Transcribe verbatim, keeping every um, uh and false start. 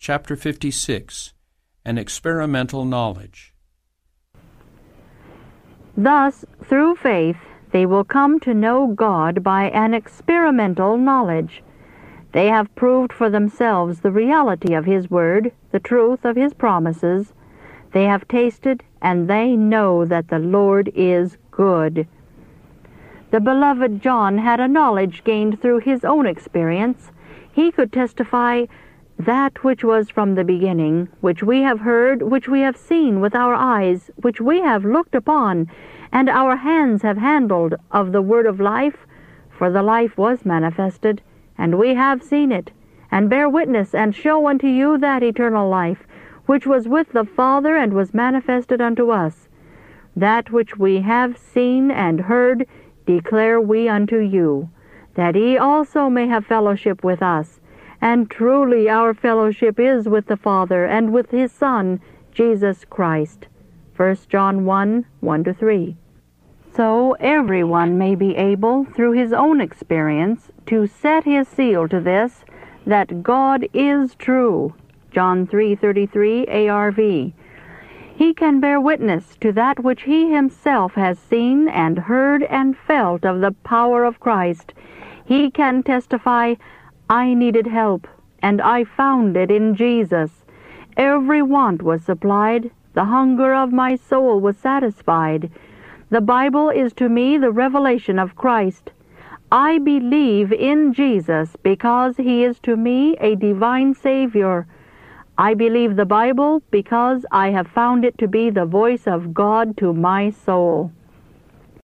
Chapter fifty-six, An Experimental Knowledge. Thus, through faith, they will come to know God by an experimental knowledge. They have proved for themselves the reality of His Word, the truth of His promises. They have tasted, and they know that the Lord is good. The beloved John had a knowledge gained through his own experience. He could testify, "That which was from the beginning, which we have heard, which we have seen with our eyes, which we have looked upon, and our hands have handled of the word of life, for the life was manifested, and we have seen it, and bear witness, and show unto you that eternal life, which was with the Father, and was manifested unto us. That which we have seen and heard declare we unto you, that ye also may have fellowship with us. And truly our fellowship is with the Father, and with His Son, Jesus Christ." First John one, one to three. So everyone may be able, through his own experience, to set his seal to this, that God is true. John three thirty-three A R V. He can bear witness to that which he himself has seen and heard and felt of the power of Christ. He can testify, "I needed help, and I found it in Jesus. Every want was supplied. The hunger of my soul was satisfied. The Bible is to me the revelation of Christ. I believe in Jesus because He is to me a divine Savior. I believe the Bible because I have found it to be the voice of God to my soul."